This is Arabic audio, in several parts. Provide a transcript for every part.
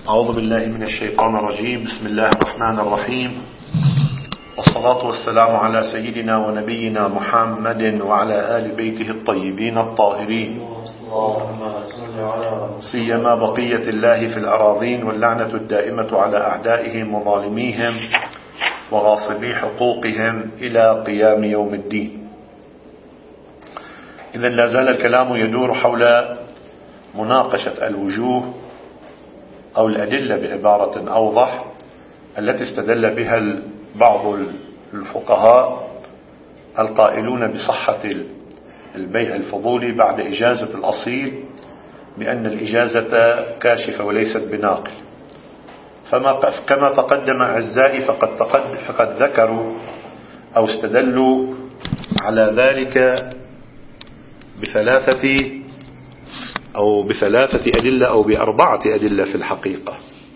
أعوذ بالله من الشيطان الرجيم. بسم الله الرحمن الرحيم، والصلاة والسلام على سيدنا ونبينا محمد وعلى آل بيته الطيبين الطاهرين، سيما بقية الله في الأراضين، واللعنة الدائمة على أعدائهم وظالميهم وغاصبي حقوقهم إلى قيام يوم الدين. إذن لا زال الكلام يدور حول مناقشة الوجوه أو الأدلة بعبارة أوضح التي استدل بها بعض الفقهاء القائلون بصحة البيع الفضولي بعد إجازة الأصيل بأن الإجازة كاشفة وليست بناقل. كما تقدم أعزائي فقد ذكروا أو استدلوا على ذلك بثلاثة أدلة أو بأربعة أدلة في الحقيقة.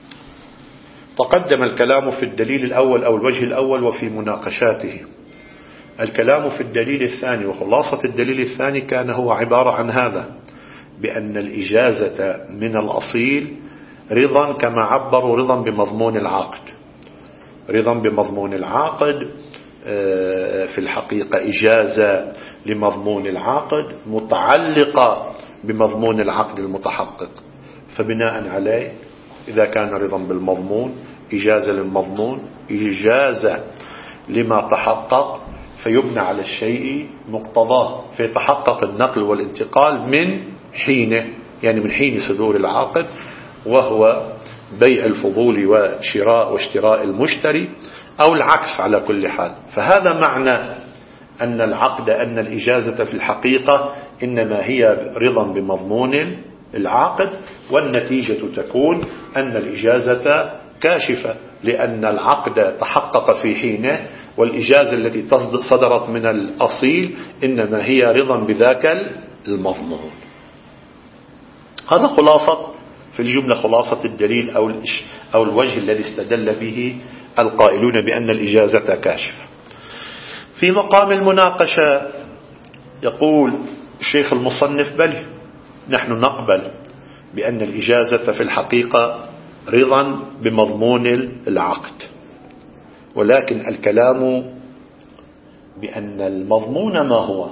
تقدم الكلام في الدليل الأول أو الوجه الأول وفي مناقشاته. الكلام في الدليل الثاني، وخلاصة الدليل الثاني كان هو عبارة عن هذا: بأن الإجازة من الأصيل رضا، كما عبروا رضا بمضمون العقد. رضا بمضمون العقد في الحقيقة إجازة لمضمون العقد متعلقة بمضمون العقد المتحقق، فبناء عليه إذا كان رضا بالمضمون إجازة للمضمون إجازة لما تحقق، فيبنى على الشيء مقتضاه، فيتحقق النقل والانتقال من حينه، يعني من حين صدور العقد، وهو بيع الفضول واشتراء المشتري أو العكس على كل حال. فهذا معنى أن الإجازة في الحقيقة إنما هي رضا بمضمون العقد، والنتيجة تكون أن الإجازة كاشفة، لأن العقد تحقق في حينه، والإجازة التي صدرت من الأصيل إنما هي رضا بذاك المضمون. هذا خلاصة في الجملة، خلاصة الدليل أو الوجه الذي استدل به القائلون بأن الإجازة كاشفة. في مقام المناقشة يقول الشيخ المصنف: بل نحن نقبل بأن الإجازة في الحقيقة رضا بمضمون العقد، ولكن الكلام بأن المضمون ما هو.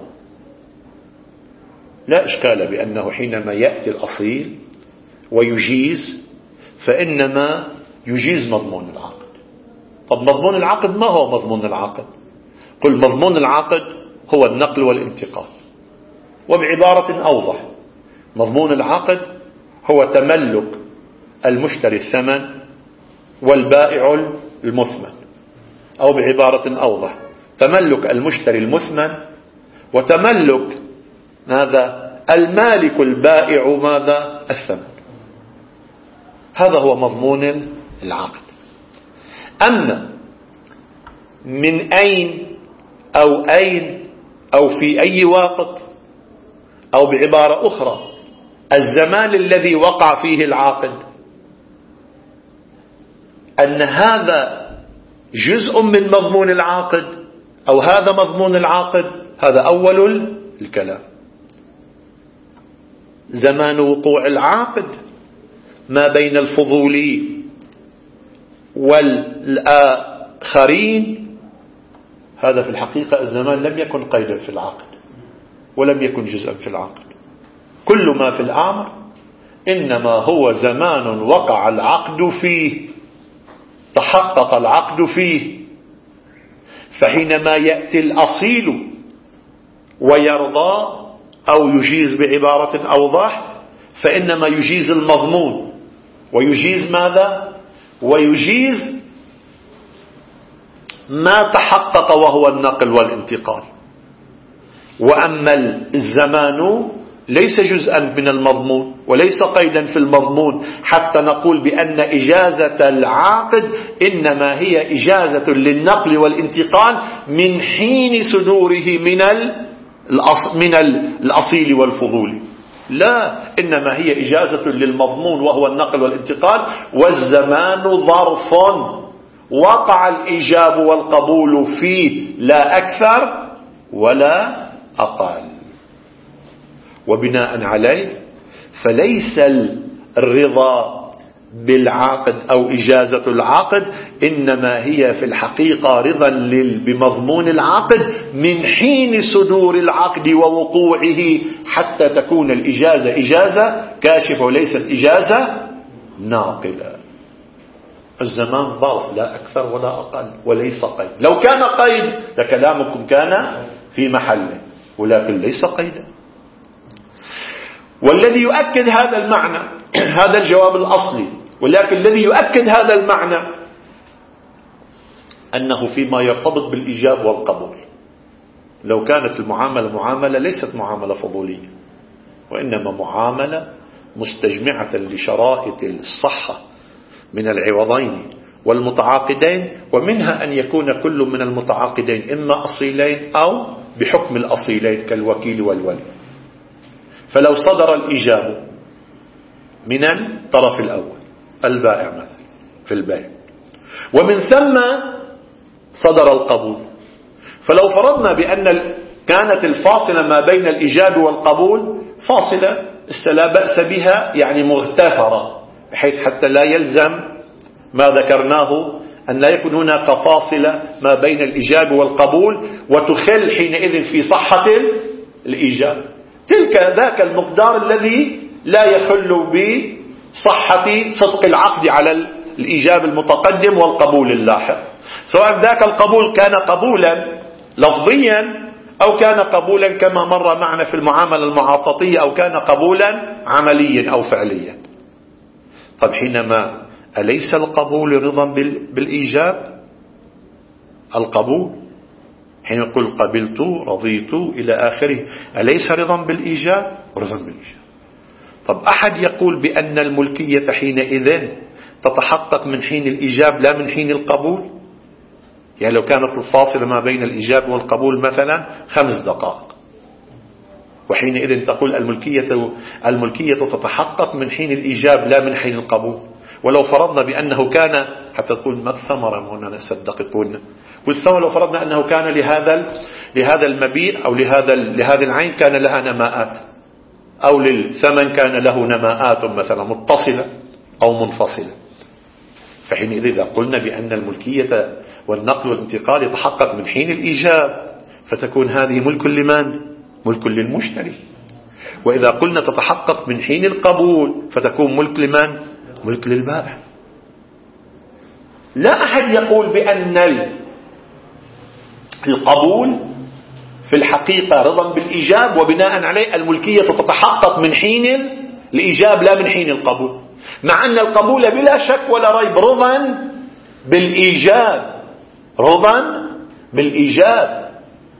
لا إشكال بأنه حينما يأتي الأصيل ويجيز فإنما يجيز مضمون العقد. طب مضمون العقد ما هو مضمون العقد؟ قل مضمون العقد هو النقل والانتقال. وبعبارة أوضح، مضمون العقد هو تملك المشتري الثمن والبائع المثمن، أو بعبارة أوضح تملك المشتري المثمن وتملك ماذا؟ المالك البائع ماذا؟ الثمن. هذا هو مضمون العقد. أما من أين أو في أي وقت، أو بعبارة أخرى الزمان الذي وقع فيه العقد، أن هذا جزء من مضمون العقد أو هذا مضمون العقد، هذا أول الكلام. زمان وقوع العقد ما بين الفضولي والآخرين، هذا في الحقيقة الزمان لم يكن قيدا في العقد ولم يكن جزءا في العقد. كل ما في الأمر إنما هو زمان وقع العقد فيه، تحقق العقد فيه. فحينما يأتي الأصيل ويرضى أو يجيز بعبارة أوضح، فإنما يجيز المضمون، ويجيز ماذا؟ ويجيز ما تحقق وهو النقل والانتقال. وأما الزمان ليس جزءا من المضمون وليس قيدا في المضمون، حتى نقول بأن إجازة العقد إنما هي إجازة للنقل والانتقال من حين صدوره من الأصيل والفضول. لا، إنما هي إجازة للمضمون وهو النقل والانتقال، والزمان ظرف وقع الإيجاب والقبول فيه، لا أكثر ولا أقل. وبناء عليه فليس الرضا بالعقد أو إجازة العقد إنما هي في الحقيقة رضا بمضمون العقد من حين صدور العقد ووقوعه حتى تكون الإجازة إجازة كاشفة وليست إجازة ناقلة. الزمان ظرف لا أكثر ولا أقل وليس قيد. لو كان قيد لكلامكم كان في محله، ولكن ليس قيدا. والذي يؤكد هذا المعنى هذا الجواب الأصلي، ولكن الذي يؤكد هذا المعنى أنه فيما يرتبط بالإيجاب والقبول، لو كانت المعاملة معاملة ليست معاملة فضولية، وإنما معاملة مستجمعة لشرائط الصحة من العوضين والمتعاقدين، ومنها أن يكون كل من المتعاقدين إما أصيلين أو بحكم الأصيلين كالوكيل والولي. فلو صدر الإيجاب من الطرف الأول البائع مثلا في البيع، ومن ثم صدر القبول، فلو فرضنا بأن كانت الفاصلة ما بين الإيجاب والقبول فاصلة لا بأس بها، يعني مغتفرة، بحيث حتى لا يلزم ما ذكرناه أن لا يكون هناك فاصلة ما بين الإيجاب والقبول وتخل حينئذ في صحة الإيجاب، تلك ذاك المقدار الذي لا يخل بصحة صدق العقد على الإيجاب المتقدم والقبول اللاحق، سواء ذاك القبول كان قبولا لفظيا أو كان قبولا كما مر معنا في المعاملة المعاطفية أو كان قبولا عمليا أو فعليا. طب حينما أليس القبول رضا بالإيجاب؟ القبول حين يقول قبلت رضيت إلى آخره أليس رضا بالإيجاب؟ رضا بالإيجاب. طب أحد يقول بأن الملكية حينئذ تتحقق من حين الإيجاب لا من حين القبول؟ يعني لو كانت الفاصلة ما بين الإيجاب والقبول مثلا 5 دقائق، وحينئذ تقول الملكية تتحقق من حين الإيجاب لا من حين القبول. ولو فرضنا بأنه كان، حتى تقول ما الثمرة هنا نصدقكم، والثمرة لو فرضنا أنه كان لهذا المبيع أو لهذه العين كان لها نماءات، أو للثمن كان له نماءات مثلا متصلة أو منفصلة، فحينئذ إذا قلنا بأن الملكية والنقل والانتقال يتحقق من حين الإيجاب فتكون هذه ملك لمن؟ ملك للمشتري. وإذا قلنا تتحقق من حين القبول فتكون ملك لمن؟ ملك للبائع. لا أحد يقول بأن القبول في الحقيقة رضا بالإيجاب وبناء عليه الملكية تتحقق من حين الإيجاب لا من حين القبول، مع أن القبول بلا شك ولا ريب رضا بالإيجاب، رضا بالإيجاب.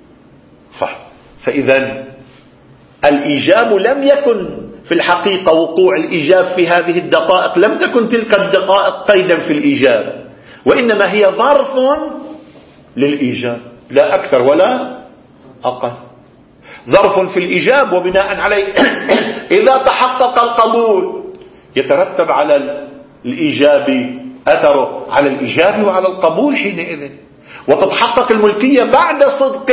فإذا الإيجاب لم يكن في الحقيقة وقوع الإيجاب في هذه الدقائق، لم تكن تلك الدقائق قيدا في الإيجاب، وإنما هي ظرف للإيجاب لا أكثر ولا أقل، ظرف في الإيجاب وبناء عليه إذا تحقق القبول يترتب على الإيجاب أثره على الإيجاب وعلى القبول حينئذ، وتتحقق الملكية بعد صدق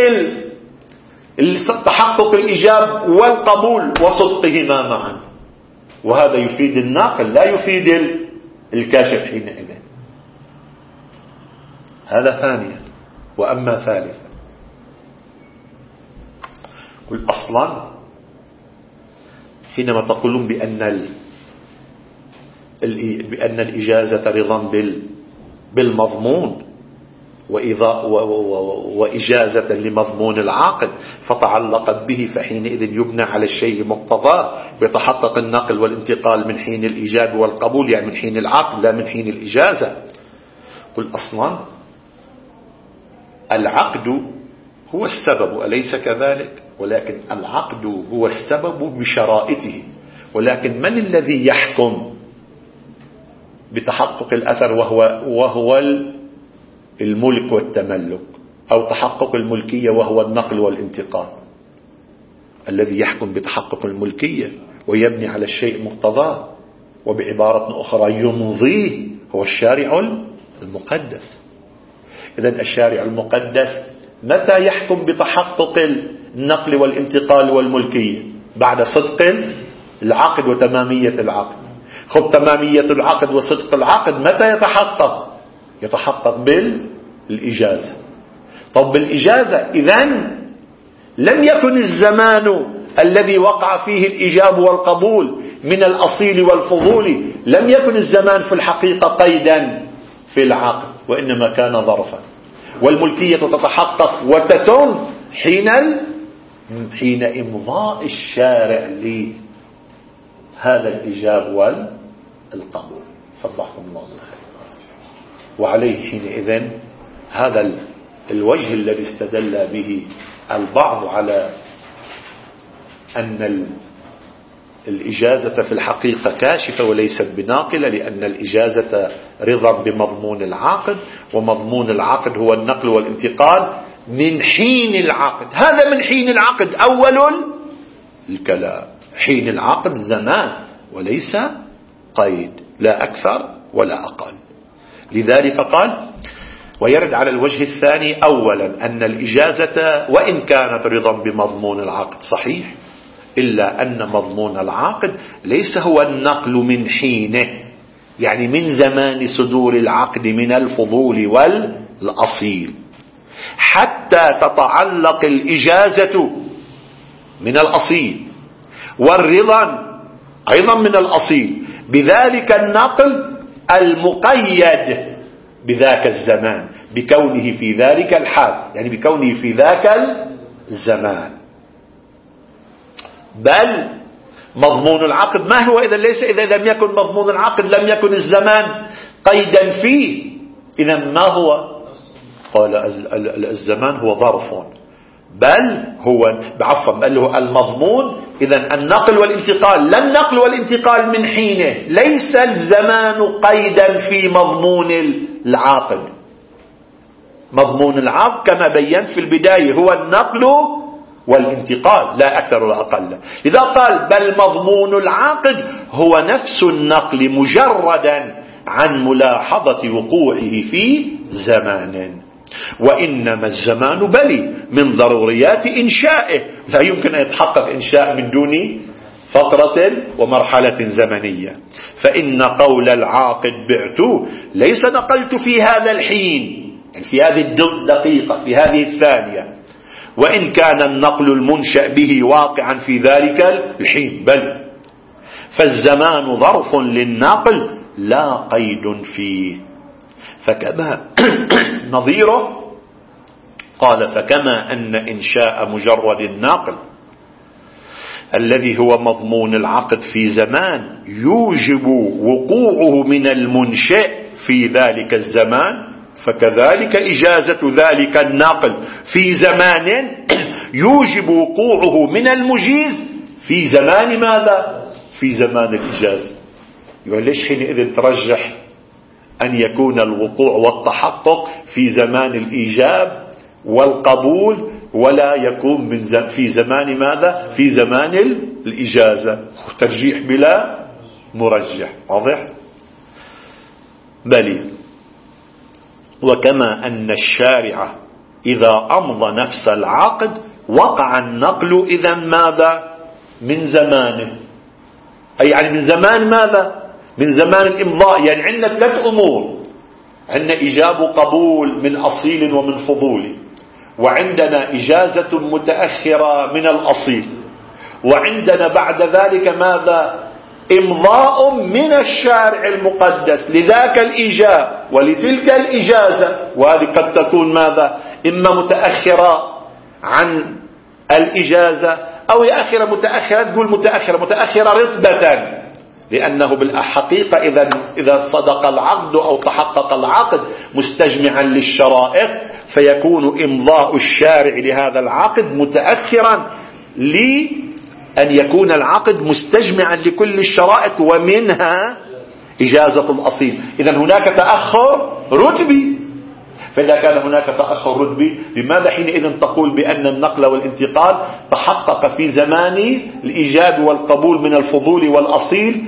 تحقق الإيجاب والقبول وصدقهما معا، وهذا يفيد الناقل لا يفيد الكاشف حينئذ. هذا ثانيا. وأما ثالثا، قل أصلا حينما تقولون بأن الإجازة رضا بالمضمون وإجازة لمضمون العقد فتعلقت به، فحينئذ يبنى على الشيء مقتضاه بيتحقق النقل والانتقال من حين الإيجاب والقبول، يعني من حين العقد لا من حين الإجازة. قل أصلا العقد هو السبب أليس كذلك؟ ولكن العقد هو السبب بشرائطه، ولكن من الذي يحكم بتحقق الأثر وهو الملك والتملك، أو تحقق الملكية وهو النقل والانتقال؟ الذي يحكم بتحقق الملكية ويبني على الشيء مقتضاه وبعبارة أخرى يمضيه هو الشارع المقدس. إذن الشارع المقدس متى يحكم بتحقق النقل والانتقال والملكية؟ بعد صدق العقد وتمامية العقد. خب تمامية العقد وصدق العقد متى يتحقق؟ يتحقق بالإجازة. طب بالإجازة إذن لم يكن الزمان الذي وقع فيه الإجاب والقبول من الأصيل والفضول لم يكن الزمان في الحقيقة قيدا في العقد، وإنما كان ظرفا. والملكية تتحقق وتتم حين إمضاء الشارع لهذا الإجاب والقبول. صبحكم الله بالخير. وعليه حينئذ هذا الوجه الذي استدل به البعض على أن الإجازة في الحقيقة كاشفة وليست بناقلة، لأن الإجازة رضا بمضمون العقد، ومضمون العقد هو النقل والانتقال من حين العقد. هذا من حين العقد أول الكلام. حين العقد زمان وليس قيد، لا أكثر ولا أقل. لذلك قال ويرد على الوجه الثاني أولا أن الإجازة وإن كانت رضا بمضمون العقد صحيح، إلا أن مضمون العقد ليس هو النقل من حينه، يعني من زمان صدور العقد من الفضول والأصيل، حتى تتعلق الإجازة من الأصيل والرضا أيضا من الأصيل بذلك النقل المقيد بذاك الزمان، بكونه في ذلك الحال، يعني بكونه في ذاك الزمان. بل مضمون العقد ما هو إذا لم يكن مضمون العقد لم يكن الزمان قيدا فيه، إذا ما هو؟ قال الزمان هو ظرف، بل هو المضمون إذا النقل والانتقال، لا النقل والانتقال من حينه، ليس الزمان قيدا في مضمون العقد. مضمون العقد كما بيّنت في البداية هو النقل والانتقال لا أكثر ولا أقل. لذا قال بل مضمون العقد هو نفس النقل مجردا عن ملاحظة وقوعه في زمان، وإنما الزمان بلي من ضروريات إنشائه، لا يمكن أن يتحقق إنشاء من دون فترة ومرحلة زمنية. فإن قول العاقد بعت ليس نقلت في هذا الحين، يعني في هذه الدقيقة، في هذه الثانية، وإن كان النقل المنشأ به واقعا في ذلك الحين، بل فالزمان ظرف للنقل لا قيد فيه. فكما نظيره قال فكما أن إنشاء مجرد النقل الذي هو مضمون العقد في زمان يوجب وقوعه من المنشئ في ذلك الزمان، فكذلك إجازة ذلك النقل في زمان يوجب وقوعه من المجيز في زمان ماذا؟ في زمان الإجازة. يقول ليش حينئذ ترجح أن يكون الوقوع والتحقق في زمان الإيجاب والقبول ولا يكون في زمان ماذا؟ في زمان الإجازة. ترجيح بلا مرجح. واضح؟ بل وكما أن الشارع إذا أمضى نفس العقد وقع النقل إذا ماذا؟ من زمانه، أي يعني من زمان ماذا؟ من زمان الإمضاء. يعني عندنا 3 أمور: عندنا إيجاب قبول من أصيل ومن فضول، وعندنا إجازة متأخرة من الأصيل، وعندنا بعد ذلك ماذا؟ إمضاء من الشارع المقدس لذاك الإيجاب ولتلك الإجازة. وهذه قد تكون ماذا؟ إما متأخرة عن الإجازة، أو يا أخيرا متأخرة، تقول متأخرة رتبة، لأنه بالحقيقة إذا صدق العقد أو تحقق العقد مستجمعا للشرائط فيكون إمضاء الشارع لهذا العقد متأخرا لأن يكون العقد مستجمعا لكل الشرائط ومنها إجازة الأصيل. إذن هناك تأخر رتبي. فإذا كان هناك تأخر رتبي، لماذا حينئذ تقول بأن النقل والانتقال تحقق في زمان الإيجاب والقبول من الفضول والأصيل،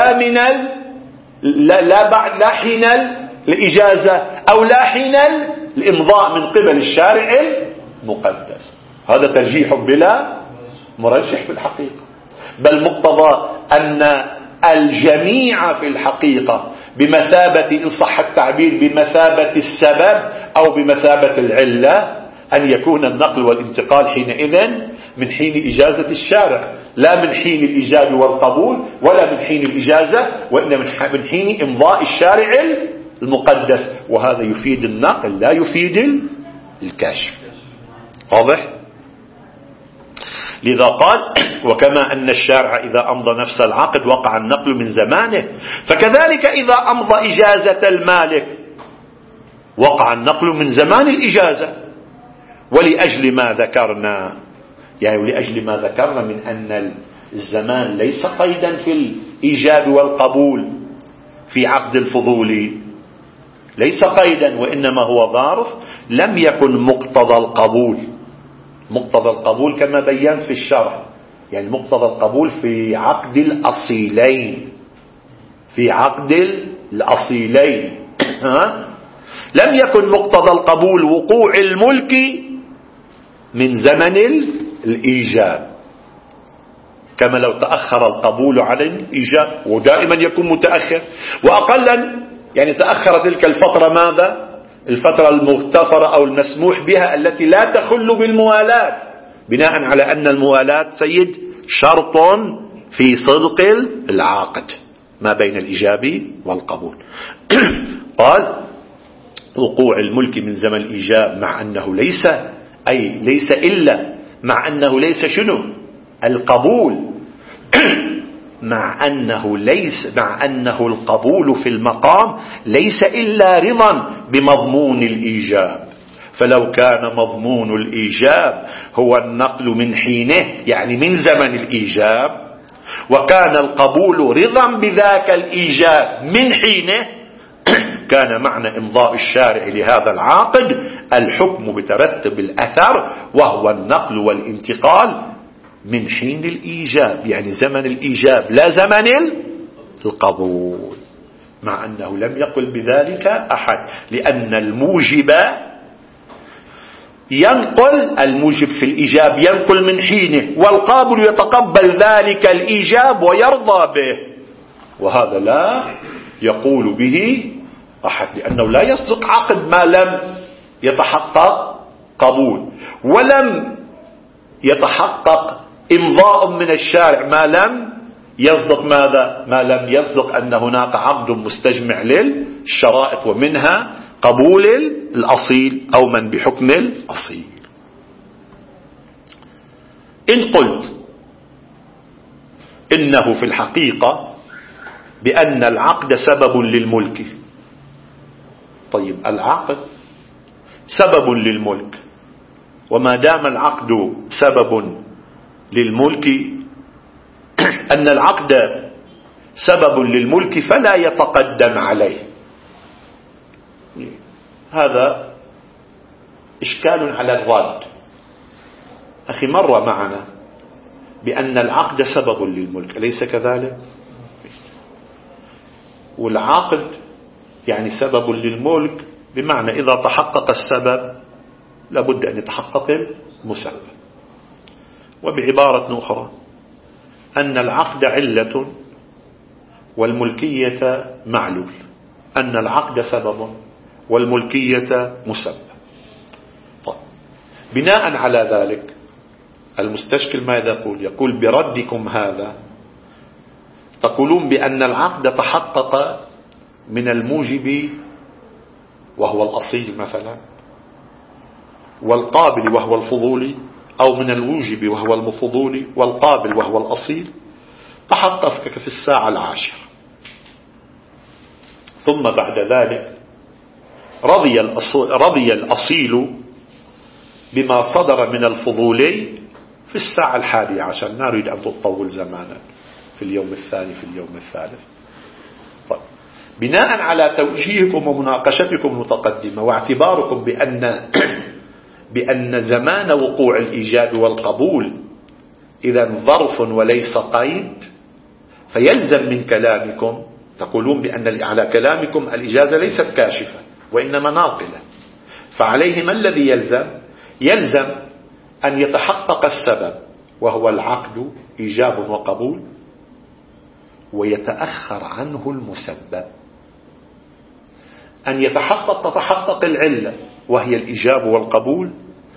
لا حين الإجازة أو لا حين الإمضاء من قبل الشارع المقدس؟ هذا ترجيح بلا مرجح في الحقيقة. بل مقتضى أن الجميع في الحقيقة بمثابة، إن صح التعبير، بمثابة السبب أو بمثابة العلة، أن يكون النقل والانتقال حينئذ من حين إجازة الشارع، لا من حين الإيجاب والقبول، ولا من حين الإجازة، وإنما من حين إمضاء الشارع المقدس. وهذا يفيد النقل لا يفيد الكشف. واضح؟ لذا قال: وكما أن الشارع إذا أمضى نفس العقد وقع النقل من زمانه، فكذلك إذا أمضى إجازة المالك وقع النقل من زمان الإجازة. ولأجل ما ذكرنا، يعني لأجل ما ذكرنا من أن الزمان ليس قيدا في الإيجاب والقبول في عقد الفضول، ليس قيدا وإنما هو ظرف، لم يكن مقتضى القبول. مقتضى القبول كما بيّن في الشرح، يعني مقتضى القبول في عقد الأصيلين، في عقد الأصيلين لم يكن مقتضى القبول وقوع الملك من زمن الإيجاب، كما لو تأخر القبول عن الإيجاب، ودائما يكون متأخر. وأقلا يعني تأخر تلك الفترة، ماذا؟ الفترة المغتفرة أو المسموح بها التي لا تخل بالموالاة، بناء على أن الموالاة سيد شرط في صدق العقد ما بين الإيجاب والقبول. قال: وقوع الملك من زمن الإيجاب، مع أنه ليس إلا، مع أنه ليس شنو؟ القبول مع أنه القبول في المقام ليس إلا رضا بمضمون الإيجاب. فلو كان مضمون الإيجاب هو النقل من حينه، يعني من زمن الإيجاب، وكان القبول رضا بذاك الإيجاب من حينه، كان معنى إمضاء الشارع لهذا العقد الحكم بترتب الأثر، وهو النقل والانتقال من حين الإيجاب، يعني زمن الإيجاب لا زمن القبول، مع أنه لم يقل بذلك أحد، لأن الموجب في الإيجاب ينقل من حينه، والقابل يتقبل ذلك الإيجاب ويرضى به، وهذا لا يقول به أحد، لأنه لا يصدق عقد ما لم يتحقق قبول، ولم يتحقق إمضاء من الشارع ما لم يصدق ماذا؟ ما لم يصدق أن هناك عقد مستجمع للشرائط، ومنها قبول الأصيل أو من بحكم الأصيل. إن قلت إنه في الحقيقة بأن العقد سبب للملك، طيب العقد سبب للملك، وما دام العقد سبب للملك، أن العقد سبب للملك فلا يتقدم عليه. هذا إشكال على الرد. أخي مر معنا بأن العقد سبب للملك، أليس كذلك؟ والعقد يعني سبب للملك، بمعنى إذا تحقق السبب لابد أن يتحقق المسبب. وبعبارة أخرى أن العقد علة والملكية معلول، أن العقد سبب والملكية مسبب. طيب، بناء على ذلك المستشكل ماذا يقول؟ يقول بردكم هذا تقولون بأن العقد تحقق من الموجب وهو الأصيل مثلا، والقابل وهو الفضولي، أو من الموجب وهو المفضولي والقابل وهو الأصيل، تحقق في الساعة 10، ثم بعد ذلك رضي الأصيل بما صدر من الفضولي في الساعة 11. لا نريد أن تطول زمانا، في اليوم الثاني، في اليوم الثالث. طيب، بناء على توجيهكم ومناقشتكم المتقدمة واعتباركم بأن زمان وقوع الإيجاب والقبول إذا ظرف وليس قيد، فيلزم من كلامكم، تقولون بأن على كلامكم الإجازة ليست كاشفة وإنما ناقلة، فعليه ما الذي يلزم أن يتحقق السبب وهو العقد إيجاب وقبول، ويتأخر عنه المسبب. أن تتحقق العلة وهي الإجابة والقبول،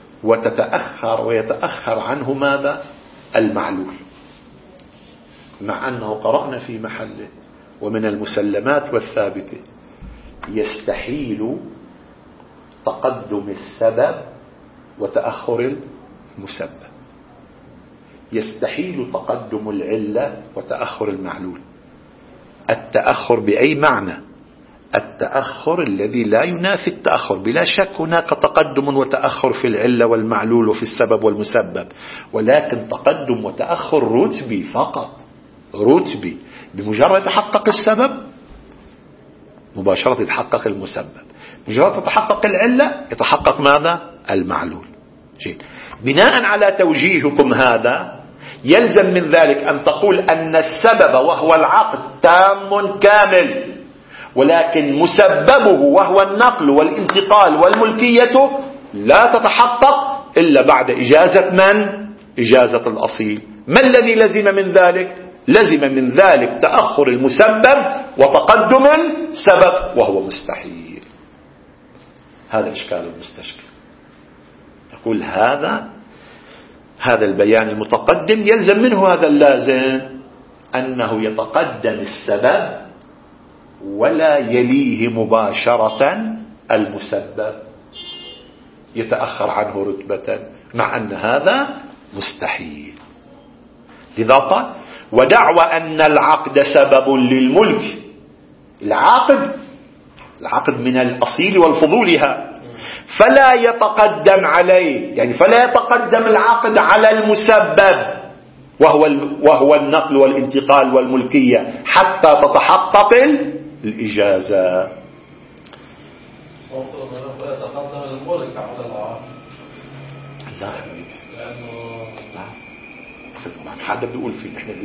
ويتأخر عنه ماذا؟ المعلول. مع أنه قرأنا في محله ومن المسلمات والثابتة يستحيل تقدم السبب وتأخر المسبب، يستحيل تقدم العلة وتأخر المعلول. التأخر بأي معنى؟ التأخر الذي لا ينافي التأخر. بلا شك هناك تقدم وتأخر في العلة والمعلول وفي السبب والمسبب، ولكن تقدم وتأخر رتبي فقط، رتبي. بمجرد يتحقق السبب مباشرة يتحقق المسبب، مجرد تتحقق العلة يتحقق ماذا؟ المعلول. جيد. بناء على توجيهكم هذا يلزم من ذلك أن تقول أن السبب وهو العقد تام كامل، ولكن مسببه وهو النقل والانتقال والملكية لا تتحقق إلا بعد إجازة من؟ إجازة الأصيل. ما الذي لزم من ذلك؟ لزم من ذلك تأخر المسبب وتقدم السبب، وهو مستحيل. هذا إشكال المستشكل. يقول هذا البيان المتقدم يلزم منه هذا اللازم، أنه يتقدم السبب ولا يليه مباشرة المسبب، يتأخر عنه رتبة، مع أن هذا مستحيل. لذا قال: ودعوى أن العقد سبب للملك. العقد من الأصيل والفضولها، فلا يتقدم عليه، يعني فلا يتقدم العقد على المسبب وهو النقل والانتقال والملكية حتى تتحقق الإجازة. يتقدم الملك على العقد. لا حبيبي، ما حدا بيقول فيه. نحن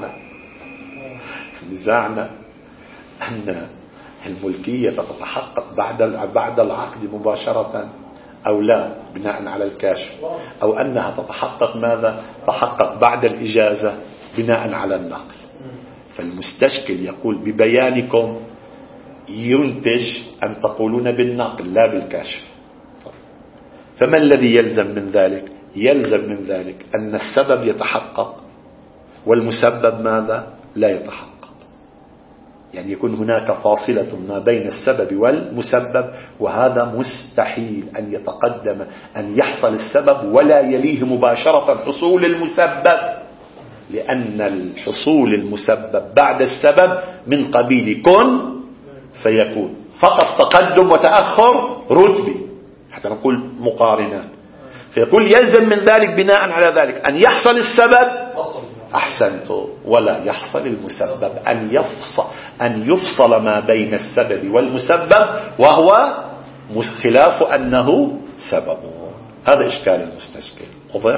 نزاعنا أن الملكية تتحقق بعد العقد مباشرة أو لا بناء على الكاشف، أو أنها تتحقق ماذا؟ تحقق بعد الإجازة بناء على النقل. فالمستشكل يقول ببيانكم ينتج أن تقولون بالنقل لا بالكاشف. فما الذي يلزم من ذلك؟ يلزم من ذلك أن السبب يتحقق والمسبب ماذا؟ لا يتحقق. يعني يكون هناك فاصلة ما بين السبب والمسبب، وهذا مستحيل أن يتقدم، أن يحصل السبب ولا يليه مباشرة حصول المسبب، لأن الحصول المسبب بعد السبب من قبيل كن فيكون، فقط تقدم وتأخر رتبي حتى نقول مقارنات. فيقول يلزم من ذلك بناء على ذلك أن يحصل السبب، أحسنت، ولا يحصل المسبب، أن يفصل ما بين السبب والمسبب، وهو خلاف أنه سبب. هذا إشكال المستشكل. واضح؟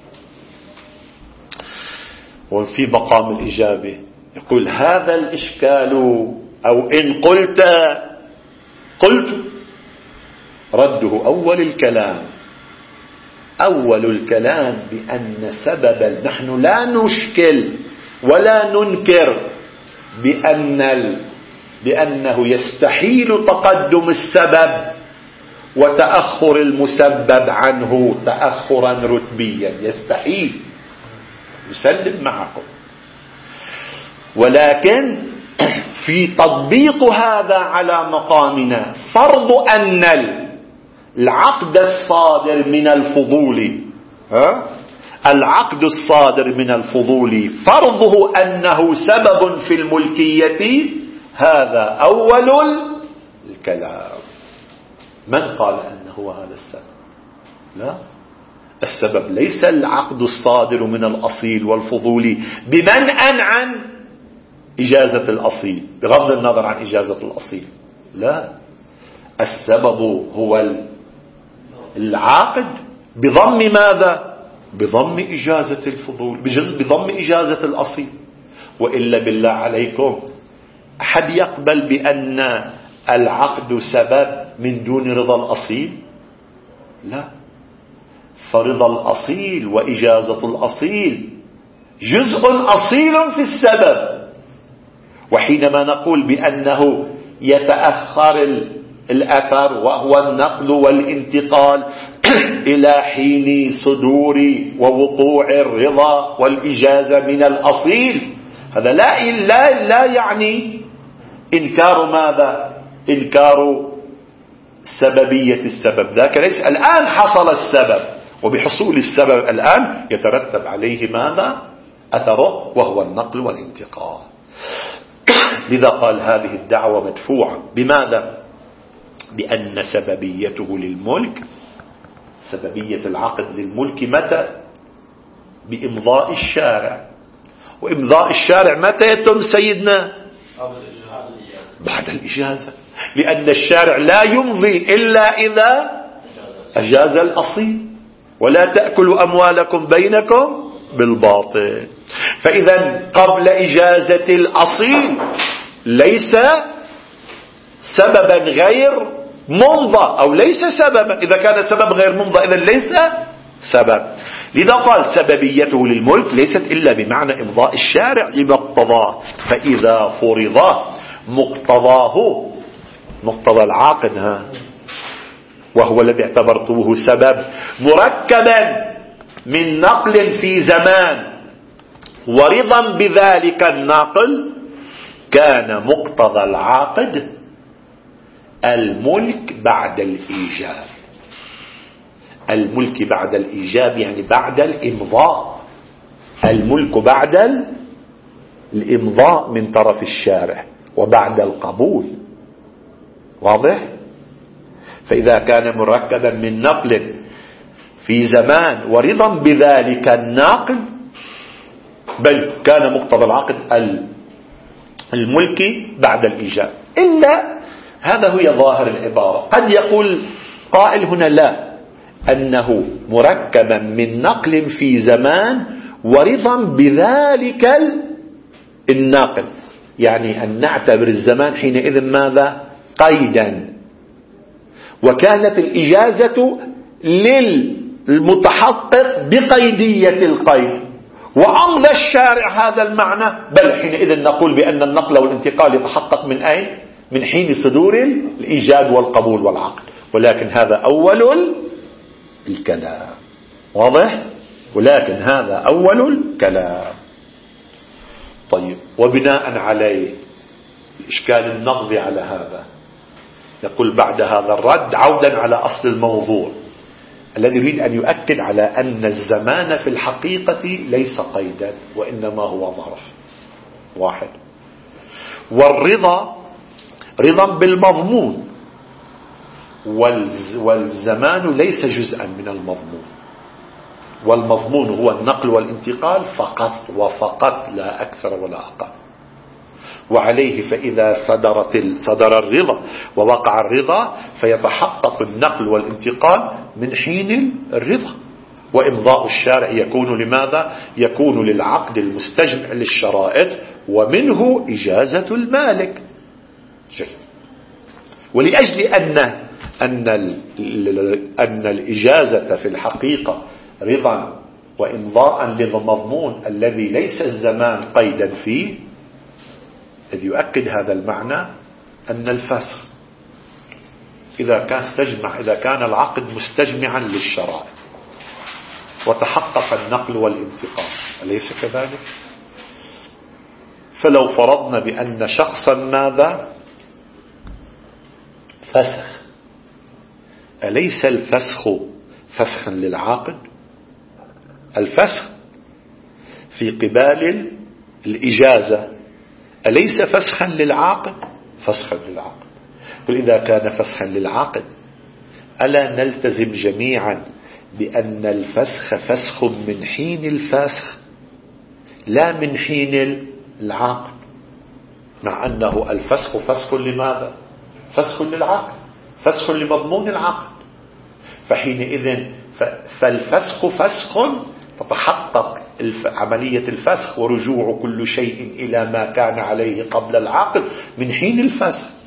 وفي مقام الإجابة يقول هذا الإشكال، أو إن قلت رده أول الكلام بأن سبب، نحن لا نشكل ولا ننكر بأنه يستحيل تقدم السبب وتأخر المسبب عنه تأخرا رتبيا، يستحيل، يسلم معكم. ولكن في تطبيق هذا على مقامنا فرض أن العقد الصادر من الفضول فرضه أنه سبب في الملكية، هذا أول الكلام. من قال أنه هذا السبب؟ لا، السبب ليس العقد الصادر من الأصيل والفضول بمنع عن إجازة الأصيل، بغض النظر عن إجازة الأصيل، لا، السبب هو العاقد بضم ماذا؟ بضم إجازة الفضول، بضم إجازة الأصيل. وإلا بالله عليكم أحد يقبل بأن العقد سبب من دون رضا الأصيل؟ لا، فرضا الأصيل وإجازة الأصيل جزء أصيل في السبب، وحينما نقول بأنه يتأخر الأثر وهو النقل والانتقال إلى حين صدور ووقوع الرضا والإجازة من الأصيل، هذا لا يعني إنكار ماذا؟ إنكار سببية السبب، ذاك ليس. الآن حصل السبب، وبحصول السبب الآن يترتب عليه ماذا؟ أثره، وهو النقل والانتقال. لذا قال هذه الدعوة مدفوعة بماذا؟ بأن سببيته للملك، سببية العقد للملك متى؟ بإمضاء الشارع. وإمضاء الشارع متى يتم سيدنا؟ بعد الإجازة، لأن الشارع لا يمضي إلا إذا أجاز الأصيل، ولا تأكلوا أموالكم بينكم بالباطل. فإذا قبل إجازة الأصيل ليس سببا غير ممضى، أو ليس سببا. إذا كان سبب غير ممضى إذن ليس سبب. لذا قال سببيته للملك ليست إلا بمعنى إمضاء الشارع لمقتضاه. فإذا فرض مقتضاه، مقتضى العاقد وهو الذي اعتبرته سبب، مركبا من نقل في زمان ورضا بذلك الناقل، كان مقتضى العاقد الملك بعد الإيجاب. الملك بعد الإيجاب يعني بعد الإمضاء، الملك بعد الإمضاء من طرف الشارع وبعد القبول. واضح؟ فإذا كان مركبا من نقل في زمان ورضا بذلك الناقل، بل كان مقتضى العقد الملك بعد الإيجاب. إلا هذا هو ظاهر العبارة. قد يقول قائل هنا لا، أنه مركبا من نقل في زمان ورضا بذلك الناقل، يعني أن نعتبر الزمان حينئذ ماذا؟ قيدا، وكانت الإجازة للمتحقق بقيدية القيد، وأمضى الشارع هذا المعنى، بل حينئذ نقول بأن النقل والانتقال يتحقق من أين؟ من حين صدور الإيجاد والقبول والعقد. ولكن هذا أول الكلام. واضح؟ ولكن هذا أول الكلام. طيب، وبناء عليه الإشكال النقضي على هذا، يقول بعد هذا الرد عودا على أصل الموضوع الذي يريد أن يؤكد على أن الزمان في الحقيقة ليس قيدا، وإنما هو ظرف واحد. والرضا رضا بالمضمون، والزمان ليس جزءا من المضمون، والمضمون هو النقل والانتقال فقط وفقط، لا أكثر ولا أقل. وعليه فإذا صدر الرضا ووقع الرضا فيتحقق النقل والانتقال من حين الرضا، وإمضاء الشارع يكون لماذا؟ يكون للعقد المستجمع للشرائط، ومنه إجازة المالك. ولأجل أن الإجازة في الحقيقة رضا وإمضاء للمضمون الذي ليس الزمان قيدا فيه، إذ يؤكد هذا المعنى أن الفسخ إذا كان العقد مستجمعا للشرائط وتحقق النقل والانتقال، أليس كذلك؟ فلو فرضنا بأن شخصا ماذا؟ فسخ، أليس الفسخ فسخا للعاقد؟ الفسخ في قبال الإجازة أليس فسخا للعاقد؟ فسخا للعاقد. قل إذا كان فسخا للعاقد ألا نلتزم جميعا بأن الفسخ فسخ من حين الفسخ لا من حين العاقد، مع أنه الفسخ فسخ لماذا؟ فسخ للعاقد، فسخ لمضمون العقد. فحينئذ فالفسخ فسخ، تتحقق عملية الفسخ ورجوع كل شيء إلى ما كان عليه قبل العقد من حين الفسخ.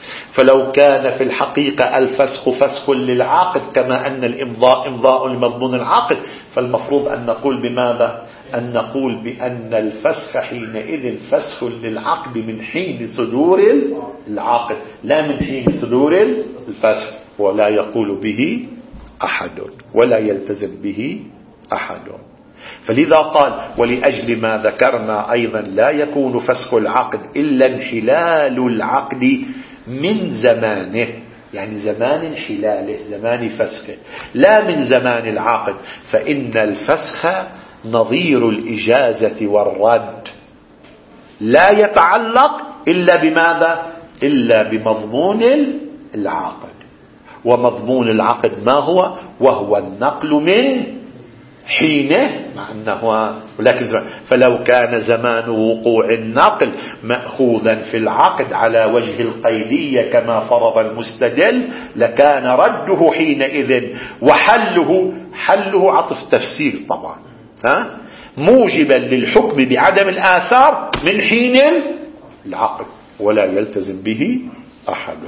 فلو كان في الحقيقة الفسخ فسخ للعاقد كما أن الإمضاء إمضاء لمضمون العاقد، فالمفروض أن نقول بماذا؟ أن نقول بأن الفسخ حينئذ فسخ للعقد من حين صدور العقد لا من حين صدور الفسخ، ولا يقول به أحد ولا يلتزم به أحد. فلذا قال ولأجل ما ذكرنا أيضا لا يكون فسخ العقد إلا انحلال العقد من زمانه، يعني زمان انحلاله زمان فسخه لا من زمان العقد، فإن الفسخ نظير الإجازة والرد لا يتعلق إلا بماذا؟ إلا بمضمون العقد. ومضمون العقد ما هو؟ وهو النقل من حينه مع أنه ولكن فلو كان زمان وقوع النقل مأخوذا في العقد على وجه القيدية كما فرض المستدل لكان رده حينئذ وحله عطف تفسير طبعا موجبا للحكم بعدم الآثار من حين العقد ولا يلتزم به أحد.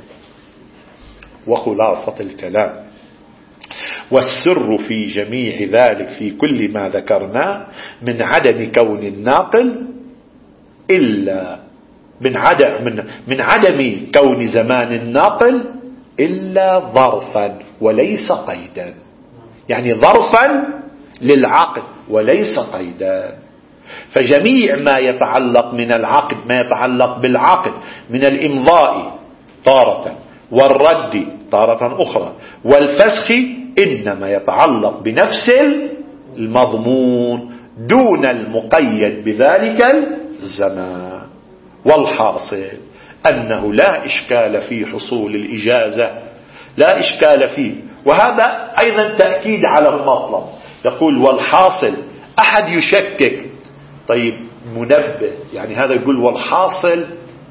وخلاصة الكلام والسر في جميع ذلك في كل ما ذكرناه من عدم كون الناقل إلا من عدم كون زمان الناقل إلا ظرفا وليس قيدا، يعني ظرفا للعقد وليس قيدا. فجميع ما يتعلق من العقد ما يتعلق بالعقد من الإمضاء طارة والرد طارة أخرى والفسخ إنما يتعلق بنفس المضمون دون المقيد بذلك الزمان. والحاصل أنه لا إشكال في حصول الإجازة، لا إشكال فيه. وهذا أيضا تأكيد على المطلب. يقول والحاصل أحد يشكك طيب منبه، يعني هذا يقول والحاصل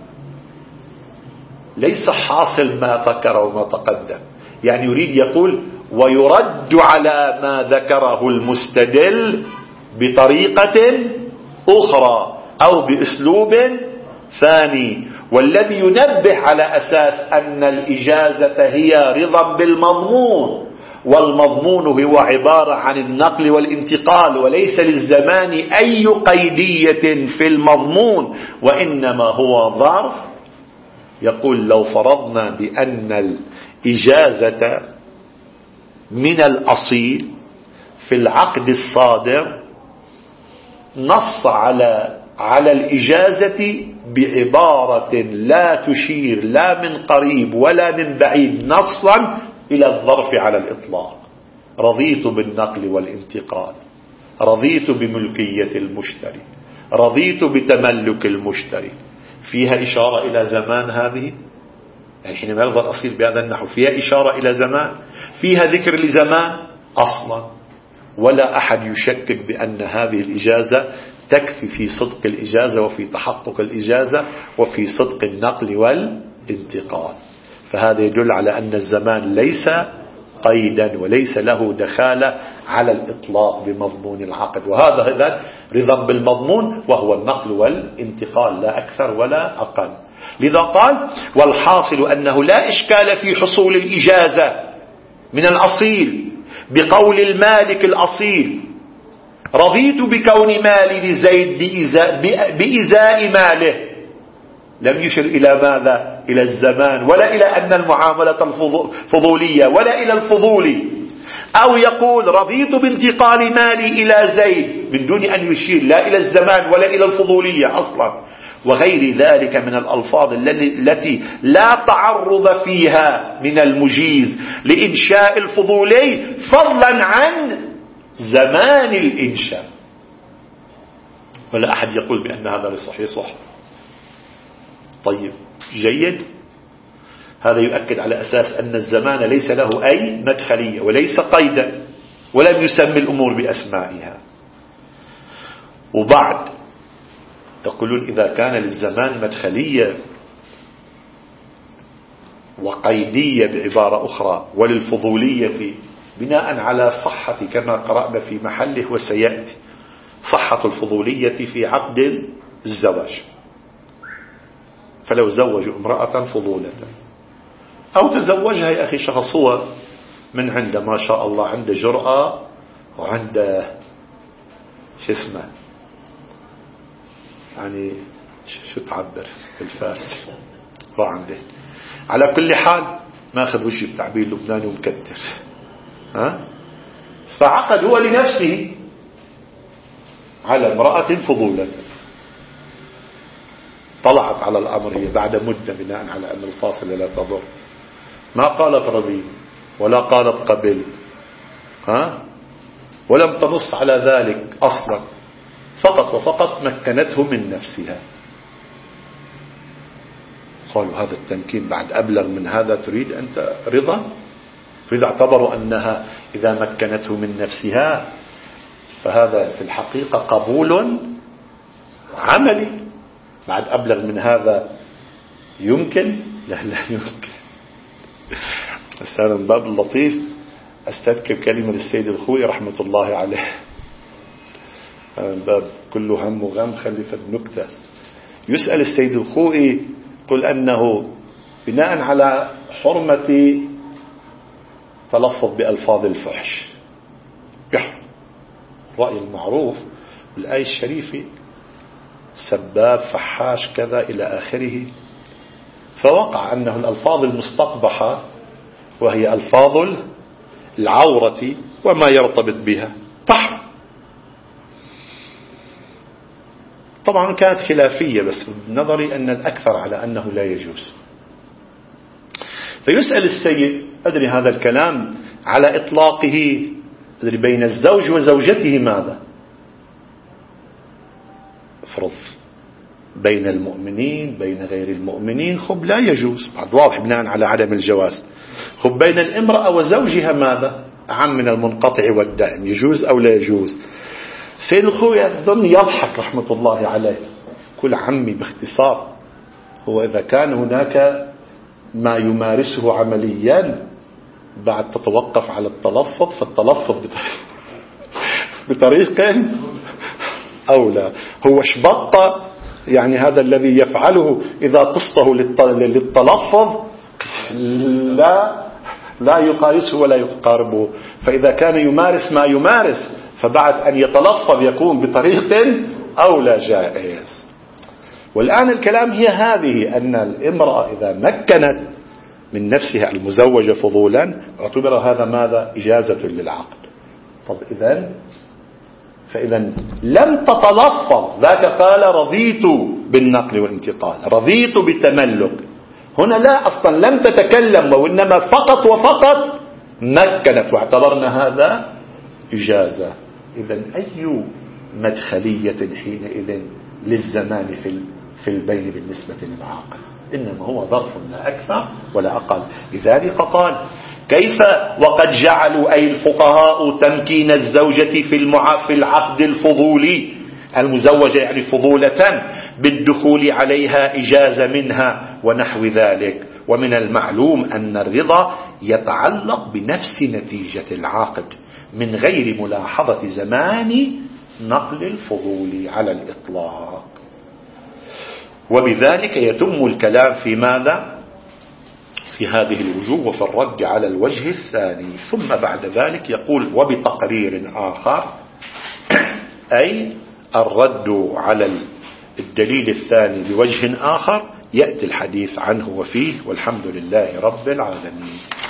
ليس حاصل ما ذكر وما تقدم، يعني يريد يقول ويرد على ما ذكره المستدل بطريقة أخرى أو بأسلوب ثاني. والذي ينبه على أساس أن الإجازة هي رضا بالمضمون، والمضمون هو عبارة عن النقل والانتقال وليس للزمان أي قيدية في المضمون وإنما هو ظرف. يقول لو فرضنا بأن الإجازة من الأصيل في العقد الصادر نص على الإجازة بعبارة لا تشير لا من قريب ولا من بعيد نصا إلى الظرف على الإطلاق، رضيت بالنقل والانتقال، رضيت بملكية المشتري، رضيت بتملك المشتري، فيها إشارة إلى زمان هذه؟ يعني حينما يلفظ الأصيل بهذا النحو فيها إشارة إلى زمان، فيها ذكر لزمان أصلا. ولا أحد يشكك بأن هذه الإجازة تكفي في صدق الإجازة وفي تحقق الإجازة وفي صدق النقل والانتقال. فهذا يدل على أن الزمان ليس قيدا وليس له دخالة على الإطلاق بمضمون العقد، وهذا رضا بالمضمون وهو النقل والانتقال لا أكثر ولا أقل. لذا قال والحاصل أنه لا إشكال في حصول الإجازة من الأصيل بقول المالك الأصيل رضيت بكون مالي لزيد بإزاء ماله، لم يشر إلى ماذا؟ إلى الزمان ولا إلى أن المعاملة الفضولية ولا إلى الفضولي. أو يقول رضيت بانتقال مالي إلى زيد من دون أن يشير لا إلى الزمان ولا إلى الفضولية أصلا. وغير ذلك من الألفاظ التي لا تعرض فيها من المجيز لإنشاء الفضولي فضلا عن زمان الإنشاء. ولا أحد يقول بأن هذا صحيح صح. طيب جيد، هذا يؤكد على أساس أن الزمان ليس له أي مدخلية وليس قيدا ولم يسمي الأمور بأسمائها. وبعد يقولون إذا كان للزمان مدخلية وقيدية بعبارة أخرى وللفضولية بناء على صحة كما قرأنا في محله وسيأتي صحة الفضولية في عقد الزواج، فلو زوجوا امرأة فضولة أو تزوجها يا أخي شخص هو من عنده ما شاء الله عنده جرأة وعنده شو اسمه يعني شو تعبر بالفارسي عنده على كل حال ما أخذ وش التعبير اللبناني ومكتر فعقد هو لنفسه على امرأة فضولة طلعت على الأمر هي بعد مدة بناء على أن الفاصلة لا تضر ما قالت رضيت ولا قالت قبلت ولم تنص على ذلك أصلا فقط وفقط مكنته من نفسها. قالوا هذا التمكين بعد أبلغ من هذا تريد أنت رضا؟ فإذا اعتبروا أنها إذا مكنته من نفسها فهذا في الحقيقة قبول عملي. بعد أبلغ من هذا يمكن؟ لا يمكن. أستاذ من باب اللطيف أستذكر كلمة للسيد الخوئي رحمة الله عليه باب كله هم وغم خلف النكتة. يسأل السيد الخوئي قل أنه بناء على حرمة تلفظ بألفاظ الفحش يحرم رأي المعروف بالآية الشريفة سباب فحاش كذا إلى آخره. فوقع أنه الألفاظ المستقبحة وهي ألفاظ العورة وما يرتبط بها تحرم. طبعا كانت خلافية بس نظري أن الأكثر على أنه لا يجوز. فيسأل السيد أدري هذا الكلام على إطلاقه أدري بين الزوج وزوجته ماذا؟ افرض بين المؤمنين بين غير المؤمنين خب لا يجوز بعد واضح بناء على عدم الجواز. خب بين الامرأة وزوجها ماذا؟ عم من المنقطع والدائم يجوز أو لا يجوز؟ سيد الخوي أظن يضحك رحمة الله عليه كل عمي باختصار هو إذا كان هناك ما يمارسه عمليا بعد تتوقف على التلفظ فالتلفظ بطريق أولى. هو شبط يعني هذا الذي يفعله إذا قصته للتلفظ لا يقارسه ولا يقاربه. فإذا كان يمارس ما يمارس فبعد أن يتلفظ يكون بطريق أولى جائز. والآن الكلام هي هذه أن الامرأة إذا مكنت من نفسها المزوجة فضولا اعتبر هذا ماذا؟ إجازة للعقد. طب فإذا لم تتلفظ ذاك قال رضيت بالنقل والانتقال رضيت بالتملك هنا لا أصلا لم تتكلم وإنما فقط وفقط مكنت واعتبرنا هذا إجازة. إذا أي مدخلية حينئذ للزمان في البين بالنسبة للعاقل؟ إنما هو ظرف لا أكثر ولا أقل. لذلك قال كيف وقد جعلوا أي الفقهاء تمكين الزوجة في العقد الفضولي المزوجة يعني فضولة بالدخول عليها إجازة منها ونحو ذلك. ومن المعلوم أن الرضا يتعلق بنفس نتيجة العقد من غير ملاحظة زمان نقل الفضول على الإطلاق. وبذلك يتم الكلام في ماذا؟ في هذه الوجوه وفي الرد على الوجه الثاني. ثم بعد ذلك يقول وبتقرير آخر أي الرد على الدليل الثاني بوجه آخر يأتي الحديث عنه وفيه والحمد لله رب العالمين.